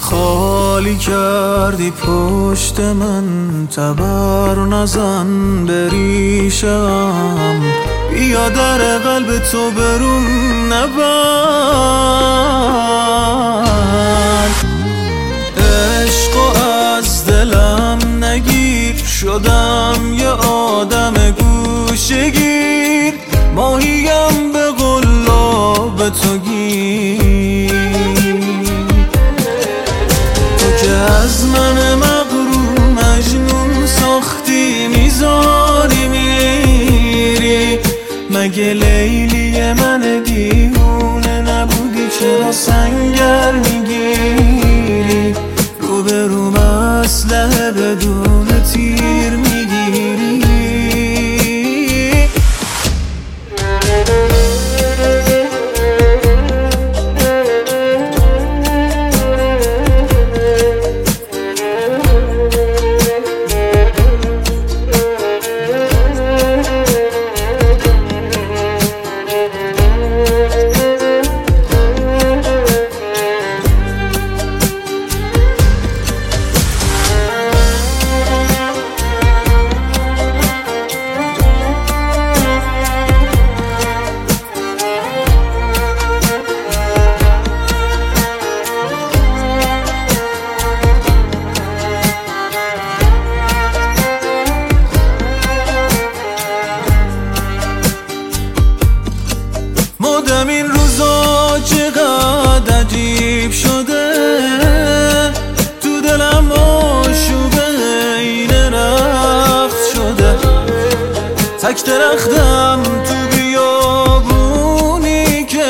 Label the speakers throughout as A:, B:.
A: خالی کردی پشت من، تبر نزن بریشم، بیا در قلب تو برون نبند. عشقو از دلم نگیر، شدم یه آدم گوشه‌گیر، ماهیم به قلاب تو گیر. تو که از من مغرور مجنون ساختی میذاری میری، مگه لیلی من دیوونه نبودی چرا سنگر میگیری؟ روبروم اسلحه بدون تیر میگیری. مادم این روزا چقدر عجیب شده، تو دلم آشوب این رخت شده. تک درختم تو بیابونی که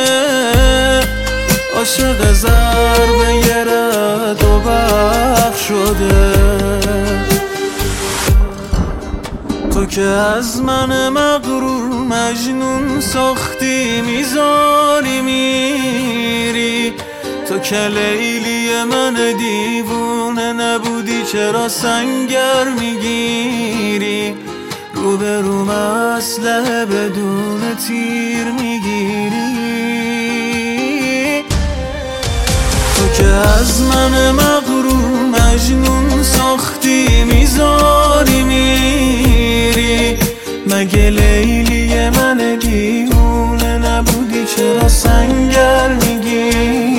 A: عاشق ضربه یه رد و برق شده. تو که از من مغرور مجنون ساختی میذاری میری، تو که لیلی من دیوونه نبودی چرا سنگر میگیری؟ روبروم اسلحه بدون تیر میگیری. تو که از من مغرور مجنون ساختی میذاری میری، مگه لیلی من دیوونه نبودی چرا سنگر میگیری؟